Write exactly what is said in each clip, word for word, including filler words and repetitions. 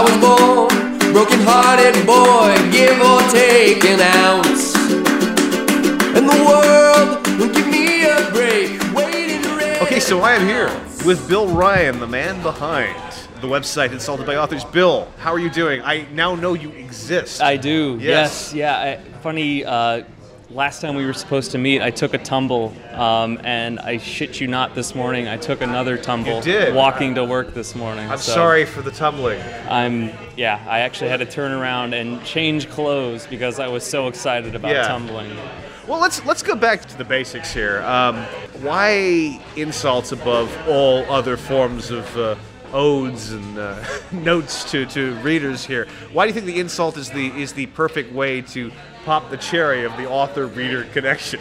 I was born, broken-hearted boy, give or take an ounce. And the world will give me a break, waiting red. Okay, so I am here with Bill Ryan, the man behind the website Insulted by Authors. Bill, how are you doing? I now know you exist. I do, Yes. yes. Yeah, I, funny, uh, last time we were supposed to meet, I took a tumble, um, and I shit you not, this morning, I took another tumble. You did? Walking to work this morning. I'm so sorry for the tumbling. I'm, yeah, I actually had to turn around and change clothes because I was so excited about Yeah. tumbling. Well, let's let's go back to the basics here. Um, why insults above all other forms of uh, odes and uh, notes to, to readers here? Why do you think the insult is the is the perfect way to pop the cherry of the author-reader connection?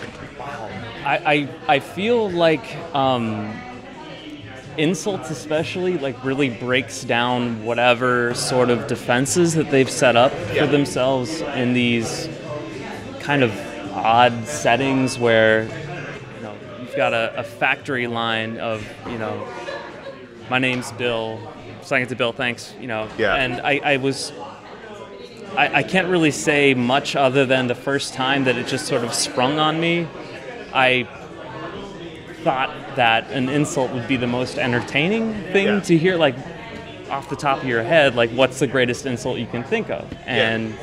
I, I, I feel like um, insults especially like really breaks down whatever sort of defenses that they've set up Yeah. for themselves in these kind of odd settings where, you know, you've got a, a factory line of, you know, my name's Bill, saying it to Bill, thanks, you know, Yeah. and I, I was, I, I can't really say much other than the first time that it just sort of sprung on me, I thought that an insult would be the most entertaining thing Yeah. to hear, like, off the top of your head, like, what's the greatest insult you can think of? And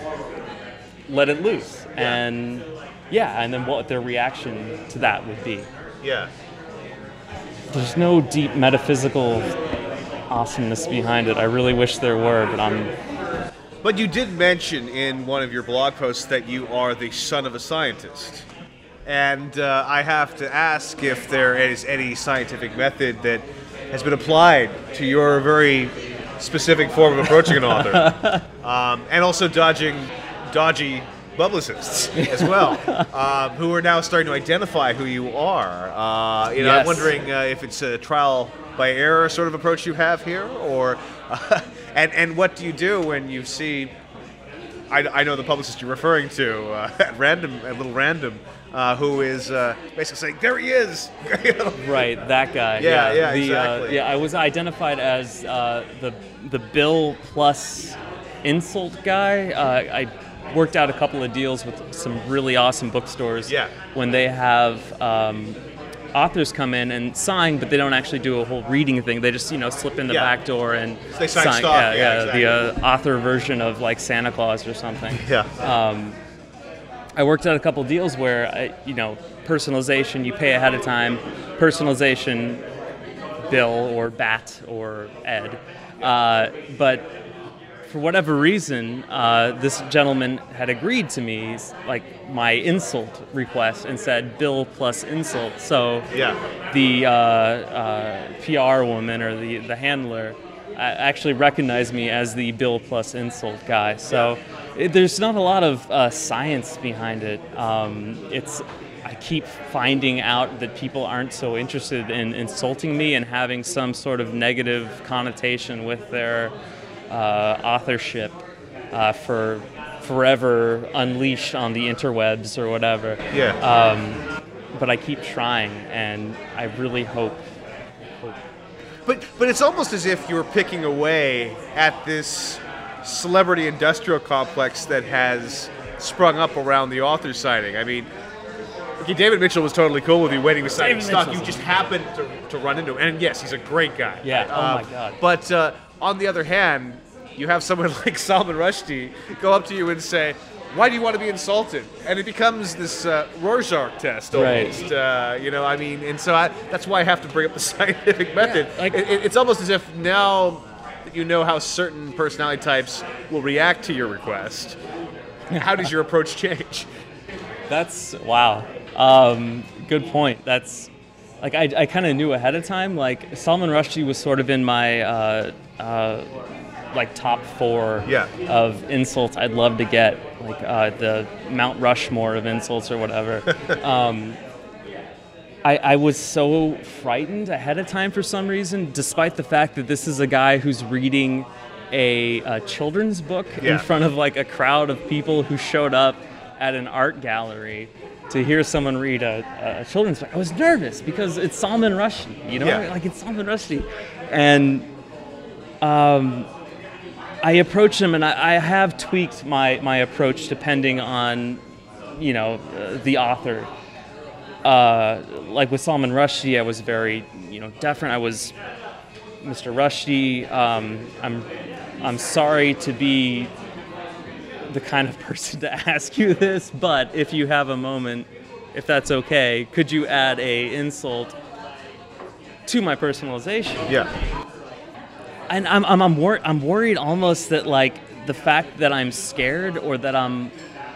let it loose. Yeah. And, yeah, and then what their reaction to that would be. Yeah. There's no deep metaphysical awesomeness behind it. I really wish there were, but I'm... But you did mention in one of your blog posts that you are the son of a scientist. And uh, I have to ask if there is any scientific method that has been applied to your very specific form of approaching an author. um, and also dodging dodgy publicists as well, um, who are now starting to identify who you are. Uh, you know, I'm Yes. wondering uh, if it's a trial by error sort of approach you have here, or uh, and and what do you do when you see? I, I know the publicist you're referring to uh, at random, at little random, uh, who is uh, basically saying, "There he is." You know? Right, that guy. Yeah, yeah, the, exactly. Uh, yeah, I was identified as uh, the the Bill plus insult guy. Uh, I worked out a couple of deals with some really awesome bookstores. Yeah. When they have um, authors come in and sign, but they don't actually do a whole reading thing. They just, you know, slip in the Yeah. back door and They sign stock, Yeah, yeah, yeah, the uh, author version of like Santa Claus or something. Yeah. Um, I worked out a couple deals where, I, you know, personalization, you pay ahead of time, personalization, Bill or Bat or Ed. Uh, but for whatever reason, uh, this gentleman had agreed to me, like, my insult request and said Bill plus insult. So Yeah. the uh, uh, P R woman or the, the handler uh, actually recognized me as the Bill plus insult guy. So it, there's not a lot of uh, science behind it. Um, it's I keep finding out that people aren't so interested in insulting me and having some sort of negative connotation with their uh, authorship uh, for forever unleashed on the interwebs or whatever. Yeah. Um, but I keep trying, and I really hope. hope But but it's almost as if you're picking away at this celebrity industrial complex that has sprung up around the author signing. I mean, okay, David Mitchell was totally cool with you waiting to sign David stock. You Mitchell's- just happened to, to run into him. And yes, he's a great guy. Yeah, oh Um, my God. But uh, on the other hand, you have someone like Salman Rushdie go up to you and say, "Why do you want to be insulted?" And it becomes this uh, Rorschach test almost. Right. Uh, you know, I mean, and so I, that's why I have to bring up the scientific method. like- It- it- it's almost as if now that you know how certain personality types will react to your request, how does your approach change? That's wow. Um, good point. That's like I, I kind of knew ahead of time. Like Salman Rushdie was sort of in my uh, uh, like top four Yeah. of insults I'd love to get, like uh, the Mount Rushmore of insults or whatever. um, I, I was so frightened ahead of time for some reason, despite the fact that this is a guy who's reading a, a children's book Yeah. in front of like a crowd of people who showed up at an art gallery to hear someone read a, a children's book. I was nervous because it's Salman Rushdie, you know, Yeah. like it's Salman Rushdie, and um, I approach them, and I, I have tweaked my, my approach depending on, you know, uh, the author. Uh, like with Salman Rushdie, I was very, you know, deferent. I was, Mister Rushdie, um, I'm, I'm sorry to be the kind of person to ask you this, but if you have a moment, if that's okay, could you add a insult to my personalization? Yeah. And I'm I'm I'm, wor- I'm worried almost that like the fact that I'm scared or that I'm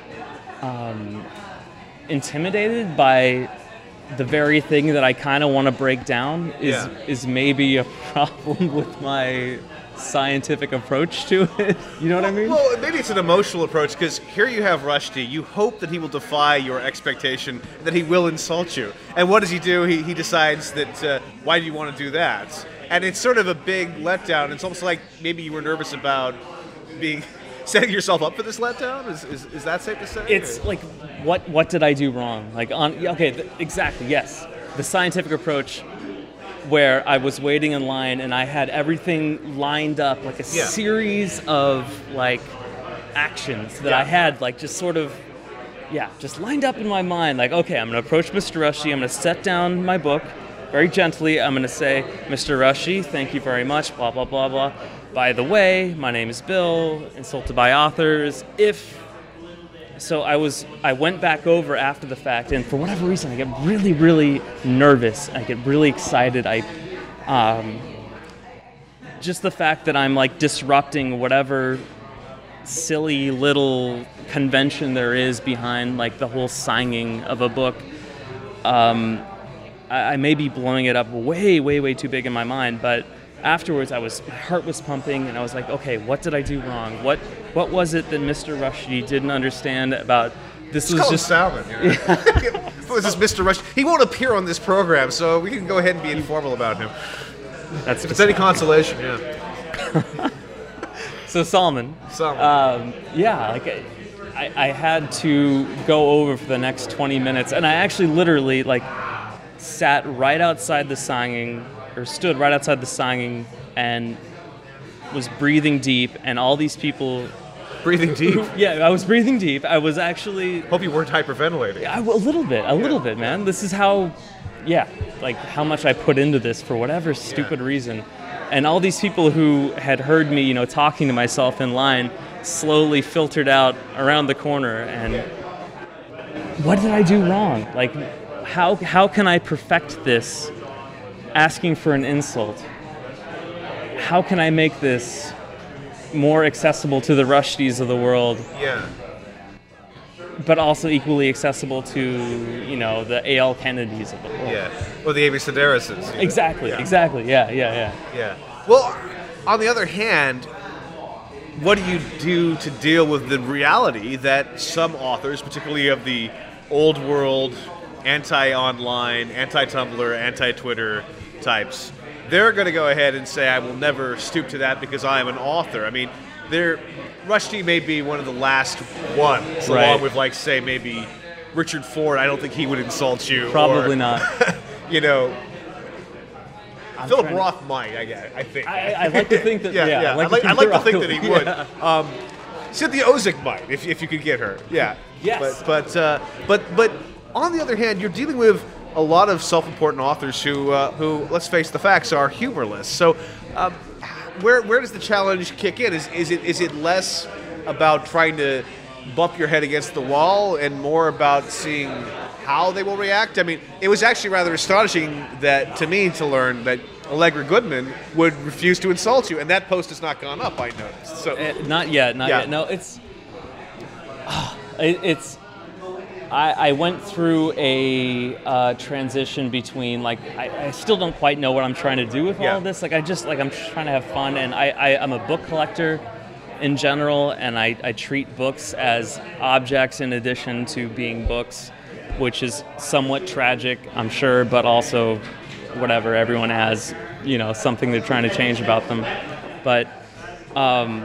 um, intimidated by the very thing that I kind of want to break down is Yeah. is maybe a problem with my scientific approach to it. You know what I mean? Well, maybe it's an emotional approach, because here you have Rushdie. You hope that he will defy your expectation, that he will insult you. And what does he do? He, he decides that, uh, why do you want to do that? And it's sort of a big letdown. It's almost like maybe you were nervous about being setting yourself up for this letdown. Is, is, is that safe to say? It's or? like, what what did I do wrong? Like, on yeah, okay, th- exactly, yes. The scientific approach, where I was waiting in line and I had everything lined up, like a Yeah. series of like actions that Yeah. I had, like just sort of, yeah, just lined up in my mind. Like, okay, I'm going to approach Mister Rushdie. I'm going to set down my book very gently. I'm going to say, Mister Rushdie, thank you very much, blah, blah, blah, blah. By the way, my name is Bill, insulted by authors. If So I was, I went back over after the fact, and for whatever reason, I get really, really nervous. I get really excited. I, um, just the fact that I'm like disrupting whatever silly little convention there is behind like the whole signing of a book. Um, I, I may be blowing it up way, way, way too big in my mind, but afterwards, I was my heart was pumping, and I was like, okay, what did I do wrong? What what was it that Mister Rushdie didn't understand about this? Just was call just him Salmon. You know? This is Mister Rush. He won't appear on this program, so we can go ahead and be informal about him. that's If it's any consolation, yeah. so Salman. Salmon. Um, yeah, like I, I had to go over for the next twenty minutes, and I actually literally like sat right outside the signing, or stood right outside the signing, and was breathing deep, and all these people. Breathing deep. Yeah, I was breathing deep. I was actually Hope you weren't hyperventilating. I, a little bit, a little bit, man. This is how, yeah, like how much I put into this for whatever stupid Yeah. reason. And all these people who had heard me, you know, talking to myself in line, slowly filtered out around the corner. And what did I do wrong? Like, how how can I perfect this? Asking for an insult. How can I make this more accessible to the Rushdies of the world, Yeah. but also equally accessible to, you know, the A L Kennedys of the world? Yeah. Or the Amy Sedarises. you know. Exactly, Yeah. exactly. Yeah, yeah, yeah. Yeah. Well, on the other hand, what do you do to deal with the reality that some authors, particularly of the old world, anti-online, anti-Tumblr, anti-Twitter types, they're going to go ahead and say, I will never stoop to that because I am an author. I mean, they're, Rushdie may be one of the last ones, Right. along with, like, say, maybe Richard Ford. I don't think he would insult you. Probably or, not. You know, Philip trying to- Roth might, I guess, I think. I, I like to think that. yeah, yeah, yeah. I like, I'd like, to I'd think, like to think you're that he right. would. Yeah. Um, Cynthia Ozick might, if, if you could get her. Yeah. Yes. But but uh, but but on the other hand, you're dealing with a lot of self-important authors who uh, who, let's face the facts, are humorless. So, um, where where does the challenge kick in? Is is it is it less about trying to bump your head against the wall and more about seeing how they will react? I mean, it was actually rather astonishing that to me to learn that Allegra Goodman would refuse to insult you, and that post has not gone up, I noticed. So Uh, not yet, not Yeah. yet. No, it's ah, it, it's. I, I went through a uh, transition between like I, I still don't quite know what I'm trying to do with Yeah. all of this. Like I just like I'm just trying to have fun, and I, I I'm a book collector in general, and I, I treat books as objects in addition to being books, which is somewhat tragic, I'm sure, but also whatever. Everyone has, you know, something they're trying to change about them. But um,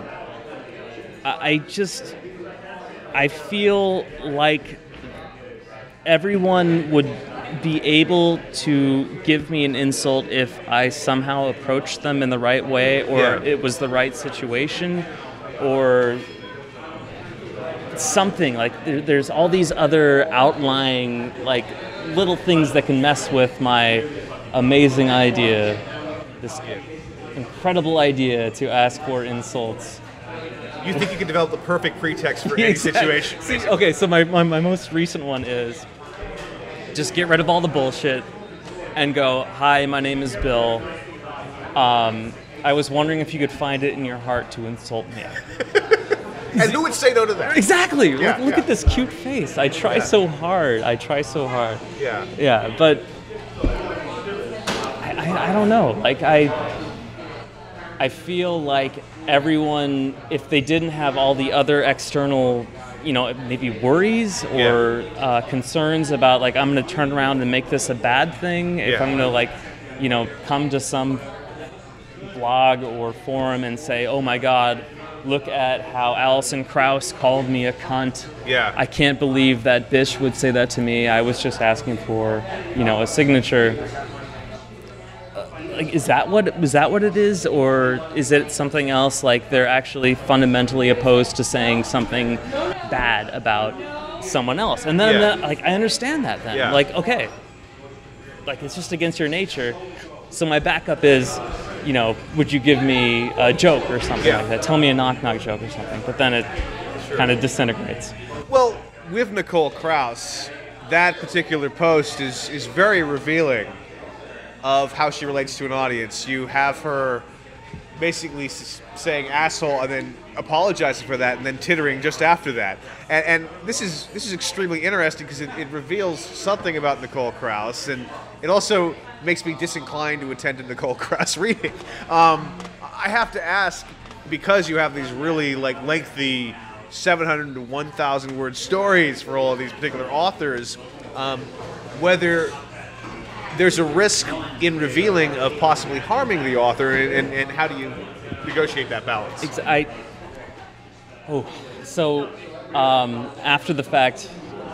I, I just, I feel like everyone would be able to give me an insult if I somehow approached them in the right way or Yeah. it was the right situation. or something. Like there, there's all these other outlying like little things that can mess with my amazing idea, this incredible idea to ask for insults. You think you can develop the perfect pretext for any Exactly. situation. See, okay, so my, my, my most recent one is just get rid of all the bullshit and go, hi, my name is Bill. Um, I was wondering if you could find it in your heart to insult me. And who would say no to that? Exactly. Yeah, look look yeah. at this cute face. I try Yeah. so hard. I try so hard. Yeah. Yeah, but I, I, I don't know. Like I, I feel like everyone, if they didn't have all the other external, you know, maybe worries or Yeah. uh, concerns about like I'm going to turn around and make this a bad thing. If Yeah. I'm going to like, you know, come to some blog or forum and say, oh my God, look at how Alison Krauss called me a cunt. Yeah. I can't believe that bitch would say that to me. I was just asking for, you know, a signature. Uh, Like, is that what is that what it is, or is it something else? Like they're actually fundamentally opposed to saying something bad about someone else, and then Yeah. that- like I understand that then. Yeah. Like okay, like it's just against your nature. So my backup is, you know, would you give me a joke or something Yeah. like that? Tell me a knock knock joke or something. But then it kind of disintegrates. Well, with Nicole Krauss, that particular post is, is very revealing of how she relates to an audience. You have her basically s- saying asshole and then apologizing for that and then tittering just after that. And, and this is this is extremely interesting because it, it reveals something about Nicole Krauss, and it also makes me disinclined to attend a Nicole Krauss reading. Um, I have to ask, because you have these really like lengthy seven hundred to one thousand word stories for all of these particular authors, um, whether there's a risk in revealing of possibly harming the author, and, and, and how do you negotiate that balance? Ex- I oh so um, after the fact,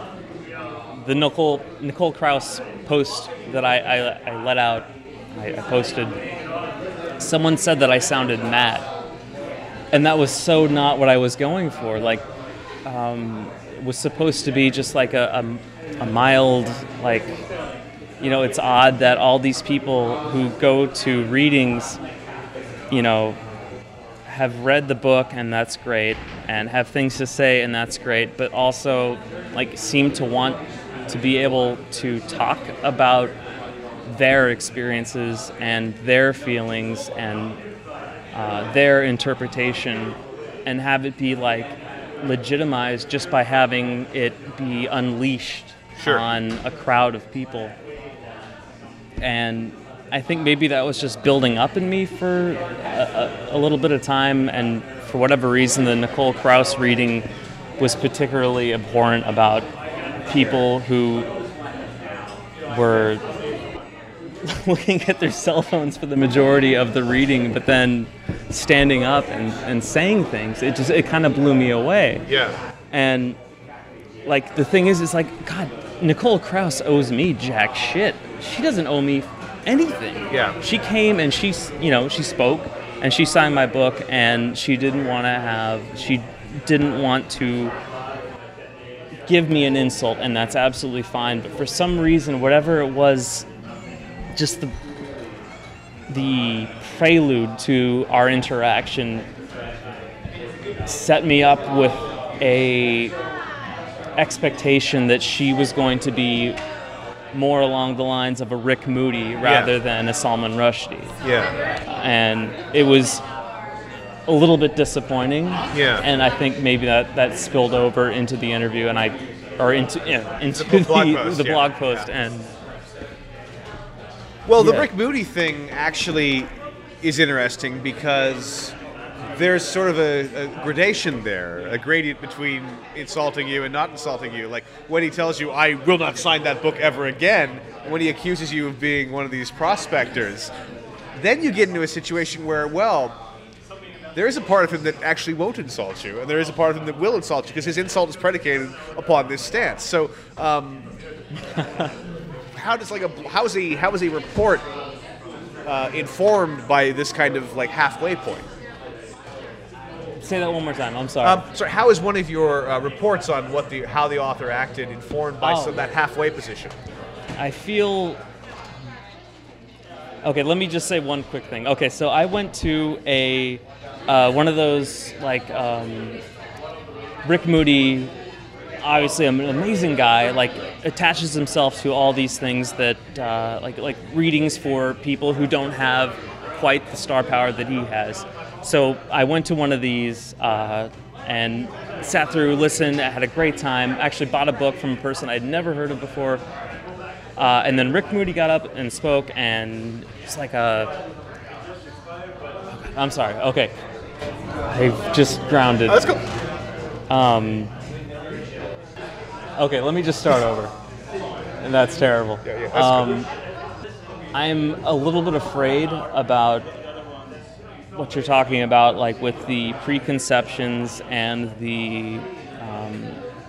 the Nicole Nicole Krauss post that I, I, I let out, I, I posted. Someone said that I sounded mad, and that was so not what I was going for. Like, um, it was supposed to be just like a, a, a mild, like, you know, it's odd that all these people who go to readings, you know, have read the book, and that's great, and have things to say, and that's great, but also like seem to want to be able to talk about their experiences and their feelings and uh, their interpretation, and have it be like legitimized just by having it be unleashed Sure. on a crowd of people. And I think maybe that was just building up in me for a, a, a little bit of time, and for whatever reason, the Nicole Krauss reading was particularly abhorrent about people who were looking at their cell phones for the majority of the reading, but then standing up and, and saying things. It just it kind of blew me away. Yeah. And like the thing is, it's like, God, Nicole Krauss owes me jack shit. She doesn't owe me anything. Yeah. She came and she, you know, she spoke and she signed my book, and she didn't want to have, she didn't want to give me an insult, and that's absolutely fine. But for some reason, whatever it was, just the the prelude to our interaction set me up with a expectation that she was going to be more along the lines of a Rick Moody rather Yeah. than a Salman Rushdie. Yeah. And it was a little bit disappointing. Yeah. And I think maybe that, that spilled over into the interview, and I, or into yeah, into The the, blog the, post, yeah. blog post, Yeah. and Well, the Yeah. Rick Moody thing actually is interesting because there's sort of a, a gradation there, a gradient between insulting you and not insulting you. Like when he tells you, I will not sign that book ever again, when he accuses you of being one of these prospectors, then you get into a situation where, well, there is a part of him that actually won't insult you, and there is a part of him that will insult you because his insult is predicated upon this stance. So, um, how does like a how is a how is a report uh, informed by this kind of like halfway point? say that one more time. I'm sorry. Um, so how is one of your uh, reports on what the how the author acted informed by Oh. some that halfway position? I feel. Okay, let me just say one quick thing. Okay, so I went to a uh, one of those like um, Rick Moody, obviously an amazing guy, like attaches himself to all these things that uh, like like readings for people who don't have quite the star power that he has. So I went to one of these uh, and sat through, listened, I had a great time. Actually bought a book from a person I'd never heard of before. Uh, and then Rick Moody got up and spoke, and it's like a... I'm sorry, okay. I've just grounded. Oh, let's go. Um, okay, let me just start over. And that's terrible. Yeah, yeah, that's um, I'm a little bit afraid about what you're talking about, like with the preconceptions and the... Um,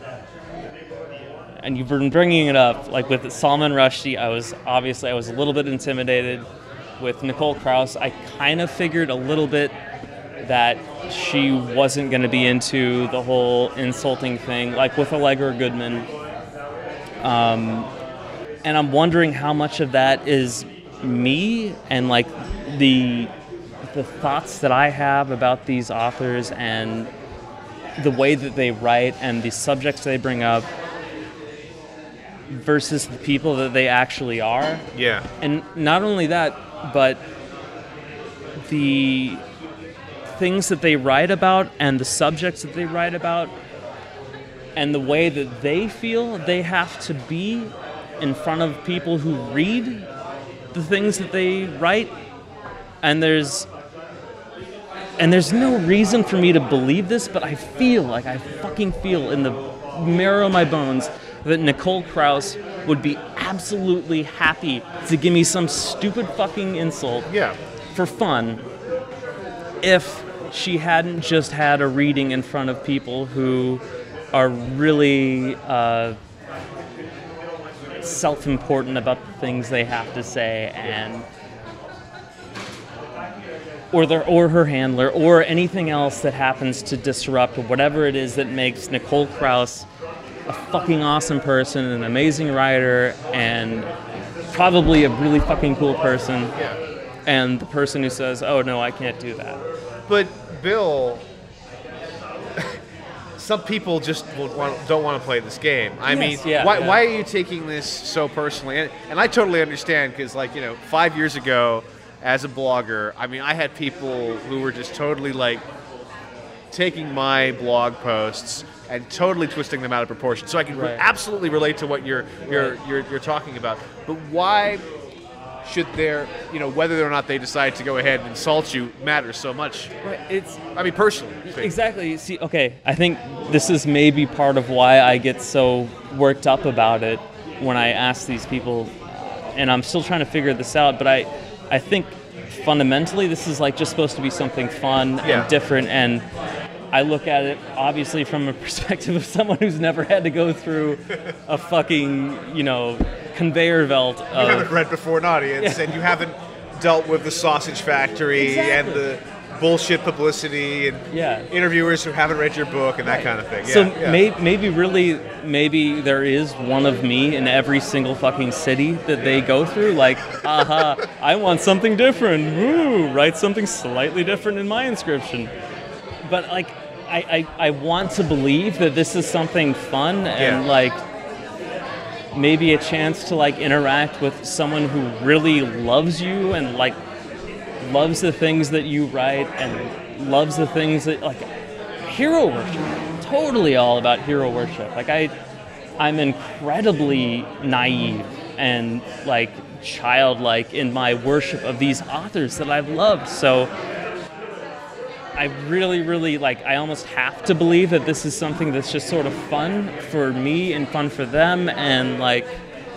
and you've been bringing it up, like with Salman Rushdie, I was obviously I was a little bit intimidated. With Nicole Krauss, I kind of figured a little bit that she wasn't going to be into the whole insulting thing, like with Allegra Goodman. Um, and I'm wondering how much of that is me and like the the thoughts that I have about these authors and the way that they write and the subjects they bring up, versus the people that they actually are. Yeah. And not only that, but the things that they write about and the subjects that they write about and the way that they feel they have to be in front of people who read the things that they write. And there's and there's no reason for me to believe this, but I feel like I fucking feel in the marrow of my bones that Nicole Krauss would be absolutely happy to give me some stupid fucking insult Yeah. for fun if she hadn't just had a reading in front of people who are really uh, self-important about the things they have to say, and or their or her handler or anything else that happens to disrupt whatever it is that makes Nicole Krauss a fucking awesome person, an amazing writer, and probably a really fucking cool person. Yeah. And the person who says, "Oh no, I can't do that." But Bill, some people just will want, don't want to play this game. I Yes, mean, yeah, why, yeah. why are you taking this so personally? And, and I totally understand because, like, you know, five years ago, as a blogger, I mean, I had people who were just totally like taking my blog posts and totally twisting them out of proportion. So I can Right. absolutely relate to what you're you're, Right. you're you're talking about. But why should there, you know, whether or not they decide to go ahead and insult you matters so much? Right. It's I mean, personally. speaking. exactly. See, okay, I think this is maybe part of why I get so worked up about it when I ask these people, and I'm still trying to figure this out. But I, I think fundamentally this is like just supposed to be something fun Yeah. and different, and I look at it obviously from a perspective of someone who's never had to go through a fucking, you know, conveyor belt You haven't of read Before an Audience, Yeah. and you haven't dealt with the sausage factory and Exactly. the bullshit publicity and Yeah. interviewers who haven't read your book and that kind of thing. Yeah, So yeah. may, maybe really, maybe there is one of me in every single fucking city that they go through. Like, aha, I want something different. Woo, write something slightly different in my inscription. But like, I, I, I want to believe that this is something fun and Yeah. like maybe a chance to like interact with someone who really loves you and like loves the things that you write and loves the things that like hero worship. Totally all about hero worship. Like I I'm incredibly naive and like childlike in my worship of these authors that I've loved. So I really, really like I almost have to believe that this is something that's just sort of fun for me and fun for them, and like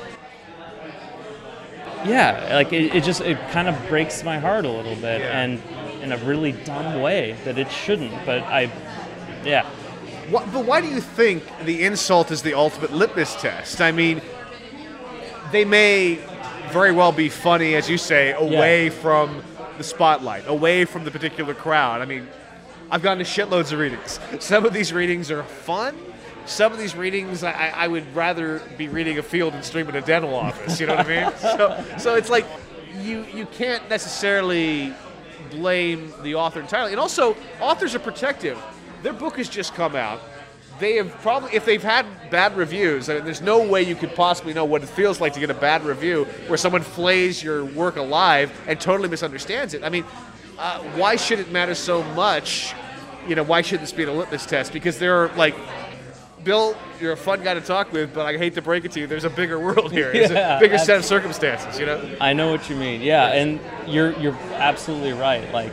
yeah, like it, it just it kind of breaks my heart a little bit, Yeah. and in a really dumb way that it shouldn't. But I, yeah, Why, but why do you think the insult is the ultimate litmus test? I mean, they may very well be funny, as you say, away Yeah. from the spotlight, away from the particular crowd. I mean, I've gone to shitloads of readings. Some of these readings are fun. Some of these readings, I, I would rather be reading a Field and Stream in a dental office. You know what I mean? So, so it's like you you can't necessarily blame the author entirely. And also, authors are protective. Their book has just come out. They have probably, if they've had bad reviews, I mean, there's no way you could possibly know what it feels like to get a bad review where someone flays your work alive and totally misunderstands it. I mean, uh, why should it matter so much? You know, why should this be a litmus test? Because there are, like, Bill, you're a fun guy to talk with, but I hate to break it to you, there's a bigger world here. There's yeah, a bigger absolutely. set of circumstances, you know? I know what you mean. Yeah, and you're you're absolutely right. Like,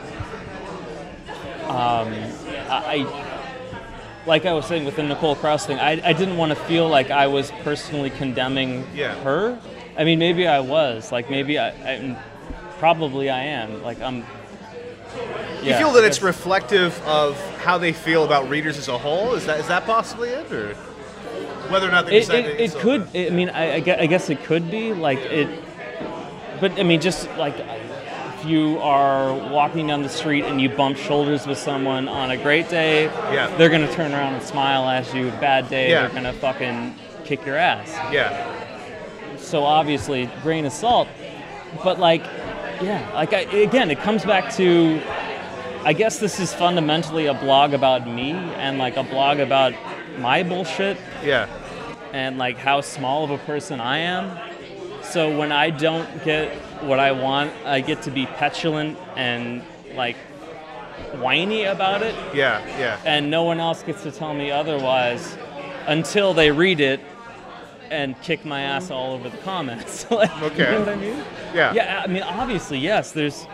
um, I, like I was saying with the Nicole Krauss thing, I, I didn't want to feel like I was personally condemning Yeah. her. I mean, maybe I was. Like, maybe I, I probably I am. Like, I'm. You Yeah, feel that I it's guess- reflective of how they feel about readers as a whole? Is that is that possibly it, or whether or not they It, decide it, to it insult could. her? I mean, I, I gue- I guess it could be like it. But I mean, just like if you are walking down the street and you bump shoulders with someone on a great day, Yeah. they're gonna turn around and smile at you. Bad day, Yeah. they're gonna fucking kick your ass. Yeah, So obviously, grain of salt. But like, yeah, like I, again, it comes back to. I guess this is fundamentally a blog about me and like a blog about my bullshit yeah, and like how small of a person I am. So when I don't get what I want, I get to be petulant and like whiny about it, yeah, yeah. and no one else gets to tell me otherwise until they read it and kick my ass all over the comments. Like, Okay. You know what I mean? Yeah. Yeah, I mean, obviously, yes, there's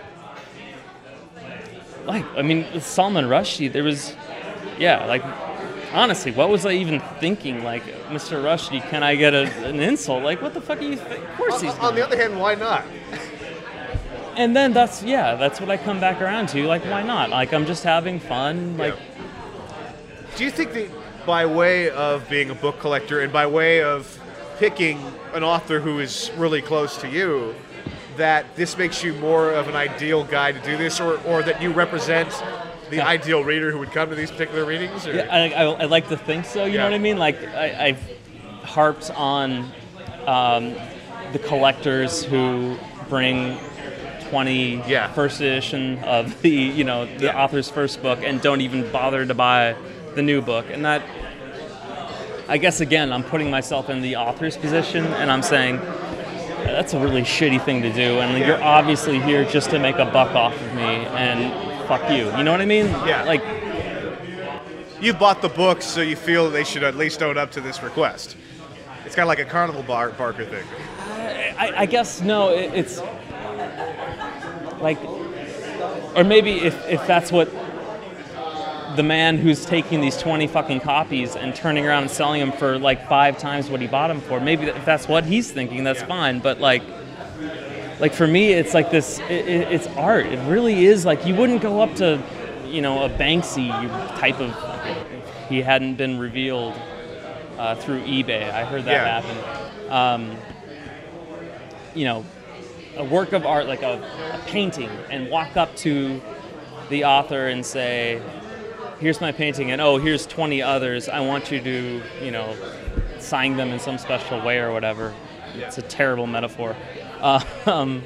like, I mean, with Salman Rushdie, there was, yeah, like, honestly, what was I even thinking? Like, Mister Rushdie, can I get a, an insult? Like, what the fuck are you? Th- of course he's. On, on the gonna. other hand, why not? And then that's yeah, that's what I come back around to. Like, why not? Like, I'm just having fun. Like, Do you think that by way of being a book collector and by way of picking an author who is really close to you, that this makes you more of an ideal guy to do this, or, or that you represent the Yeah. ideal reader who would come to these particular readings? Or? yeah, I, I, I like to think so. You Yeah. know what I mean? Like, I, I've harped on um, the collectors who bring twenty Yeah. first edition of the you know the Yeah. author's first book and don't even bother to buy the new book, and that. I guess again, I'm putting myself in the author's position, and I'm saying that's a really shitty thing to do, and like, you're obviously here just to make a buck off of me, and fuck you. You know what I mean? Yeah. Like, You bought the books, so you feel they should at least own up to this request. It's kind of like a Carnival bar- Barker thing. I, I guess no, it, it's like, or maybe if if that's what the man who's taking these twenty fucking copies and turning around and selling them for like five times what he bought them for, maybe if that's what he's thinking, that's Yeah. fine. But like, like for me, it's like this. It, it, it's art. It really is. Like, you wouldn't go up to, you know, a Banksy type of. If he hadn't been revealed uh, through eBay. I heard that Yeah. happen. Um, you know, a work of art like a, a painting, and walk up to the author and say, here's my painting, and oh, here's twenty others. I want you to, you know, sign them in some special way or whatever. It's a terrible metaphor. Uh, um,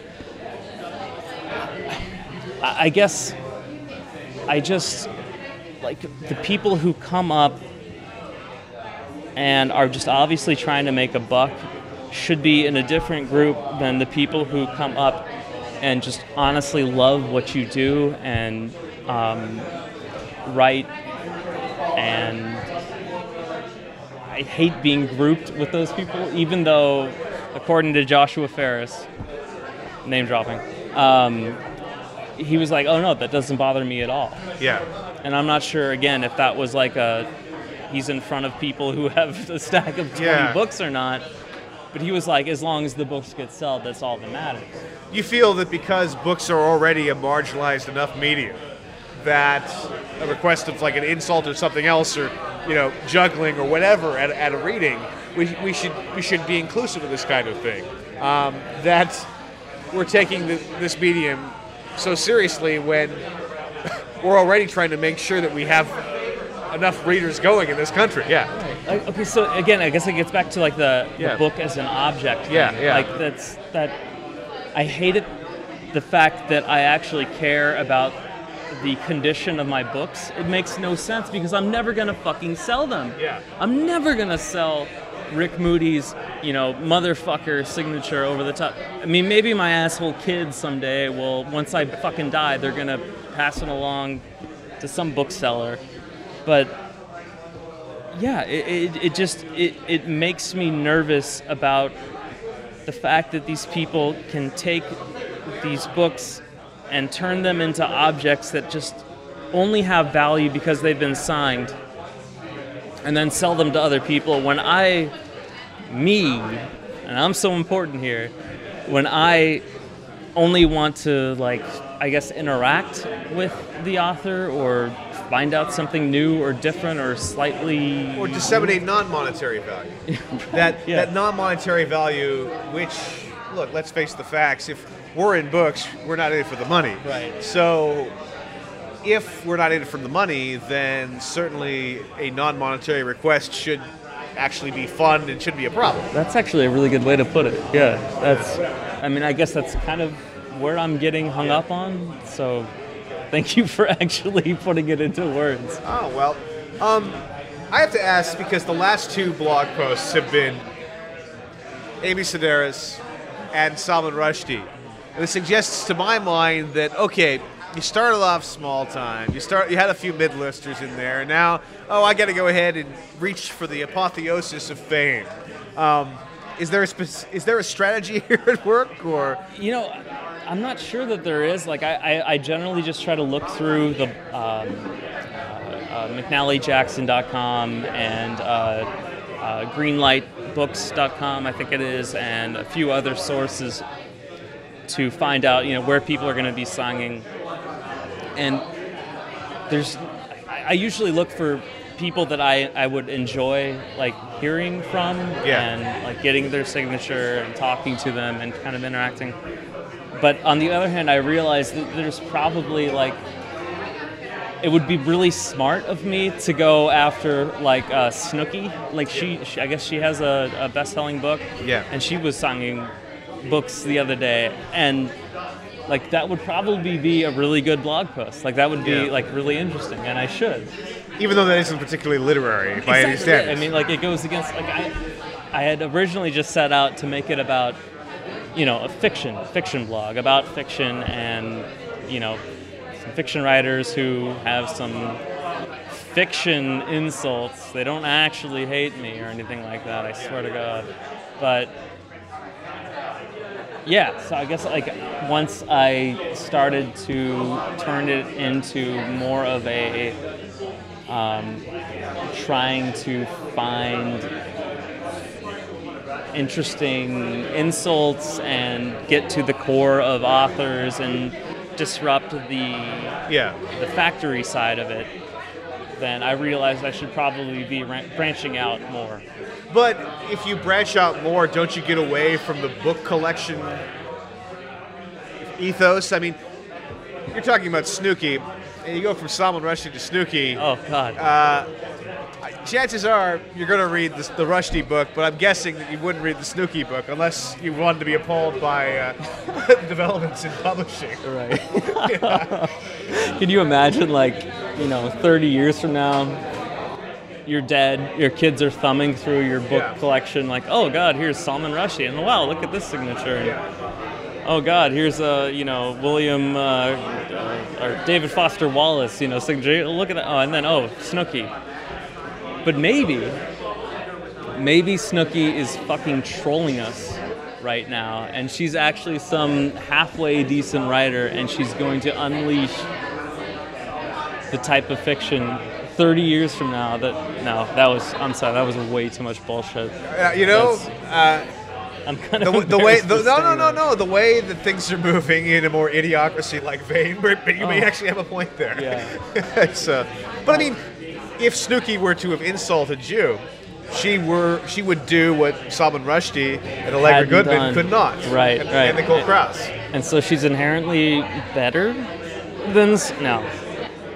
I I guess I just, like, the people who come up and are just obviously trying to make a buck should be in a different group than the people who come up and just honestly love what you do and um, write. And I hate being grouped with those people, even though, according to Joshua Ferris, name dropping, um, he was like, oh no, that doesn't bother me at all. Yeah. And I'm not sure, again, if that was like a, he's in front of people who have a stack of twenty Yeah. books or not. But he was like, as long as the books get sold, that's all that matters. You feel that because books are already a marginalized enough medium, that a request of like an insult or something else, or you know, juggling or whatever at, at a reading, we, we should we should be inclusive of this kind of thing. Um, that we're taking the, this medium so seriously when we're already trying to make sure that we have enough readers going in this country. Yeah. Like, okay, so again, I guess it gets back to like the, Yeah. the book as an object. Yeah, thing. yeah. Like that's that. I hate it, the fact that I actually care about the condition of my books. It makes no sense because I'm never gonna fucking sell them. Yeah. I'm never gonna sell Rick Moody's, you know, motherfucker signature over the top. I mean, maybe my asshole kids someday will, once I fucking die, they're gonna pass it along to some bookseller. But yeah, it, it, it just, it, it makes me nervous about the fact that these people can take these books and turn them into objects that just only have value because they've been signed, and then sell them to other people when I, me, and I'm so important here, when I only want to, like, I guess, interact with the author or find out something new or different or slightly... Or disseminate non-monetary value. that Yeah. that non-monetary value, which, look, let's face the facts, if we're in books, we're not in it for the money. Right. So if we're not in it for the money, then certainly a non-monetary request should actually be fun and shouldn't be a problem. That's actually a really good way to put it. Yeah, that's, I mean, I guess that's kind of where I'm getting hung up on, so thank you for actually putting it into words. Oh, well, um, I have to ask, because the last two blog posts have been Amy Sedaris and Salman Rushdie. And it suggests to my mind that, okay, you started off small time, you start, you had a few mid-listers in there, and now, oh, I got to go ahead and reach for the apotheosis of fame. Um, is there a spec- is there a strategy here at work, or? You know, I'm not sure that there is. Like, I, I, I generally just try to look through the um, uh, uh, McNally Jackson dot com and uh, uh, Greenlight Books dot com, I think it is, and a few other sources to find out, you know, where people are going to be signing. And there's, I, I usually look for people that I, I would enjoy, like, hearing from Yeah. and, like, getting their signature and talking to them and kind of interacting. But on the other hand, I realize that there's probably, like, it would be really smart of me to go after, like, uh, Snooki. Like, she, she, I guess she has a, a best-selling book. Yeah. And she was signing books the other day. And, like, that would probably be a really good blog post. Like, that would be, Yeah. like, really interesting. And I should. Even though that isn't particularly literary by any Exactly. standards. I mean, like, it goes against, like, I, I had originally just set out to make it about, you know, a fiction, fiction blog, about fiction and, you know, some fiction writers who have some fiction insults. They don't actually hate me or anything like that, I swear to God. But, yeah, so I guess, like, once I started to turn it into more of a um, trying to find interesting insults and get to the core of authors and disrupt the yeah. the factory side of it, then I realized I should probably be ran- branching out more. But if you branch out more, don't you get away from the book collection ethos? I mean, you're talking about Snooki, and you go from Salman Rushdie to Snooki. Oh, God. Uh, chances are you're going to read the, the Rushdie book, but I'm guessing that you wouldn't read the Snooki book unless you wanted to be appalled by uh, developments in publishing. Right. Can you imagine, like, you know, thirty years from now, you're dead, your kids are thumbing through your book Yeah. collection, like, oh, God, here's Salman Rushdie, and wow, look at this signature. And, Yeah. oh, God, here's, uh, you know, William, uh, uh, or David Foster Wallace, you know, signature. Look at that. Oh, and then, oh, Snooki. But maybe, maybe Snooki is fucking trolling us right now, and she's actually some halfway decent writer, and she's going to unleash the type of fiction thirty years from now that, no, that was, I'm sorry, that was way too much bullshit. Uh, you know, uh, I'm kind the, of the way, embarrassed the, to no, say no, no, that. no, the way that things are moving in a more idiocracy-like vein, but but you may Oh. actually have a point there. Yeah. it's, uh, but I mean, if Snooki were to have insulted you, she were she would do what Salman Rushdie and Allegra Hadn't Goodman done. could not. Right, and, right. And Nicole Krauss. And so she's inherently better than, s- no.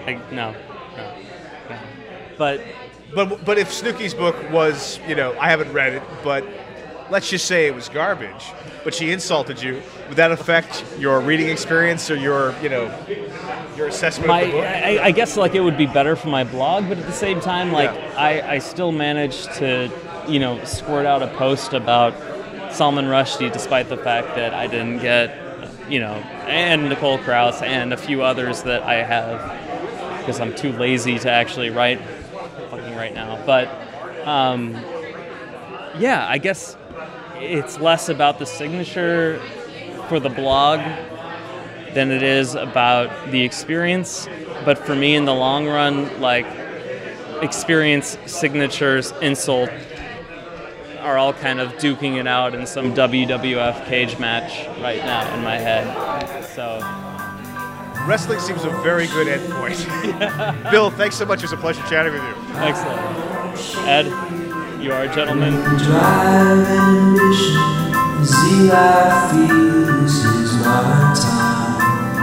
I, no, no, no. But But but if Snooki's book was, you know, I haven't read it, but let's just say it was garbage, but she insulted you, would that affect your reading experience or your, you know, your assessment my, of the book? I, I guess like it would be better for my blog, but at the same time, like Yeah. I, I still managed to, you know, squirt out a post about Salman Rushdie, despite the fact that I didn't get, you know, and Nicole Krauss and a few others that I have, because I'm too lazy to actually write fucking right now. But um, yeah, I guess it's less about the signature for the blog than it is about the experience. But for me, in the long run, like, experience, signatures, insult are all kind of duking it out in some W W F cage match right now in my head. So Wrestling seems a very good endpoint. Bill, thanks so much. It was a pleasure chatting with you. excellent. Ed, you are a gentleman. Drive ambition, zeal I feel, this is my time.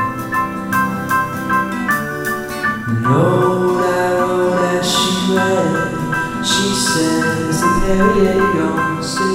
The road I rode as she ran, she says the Perrier don't stay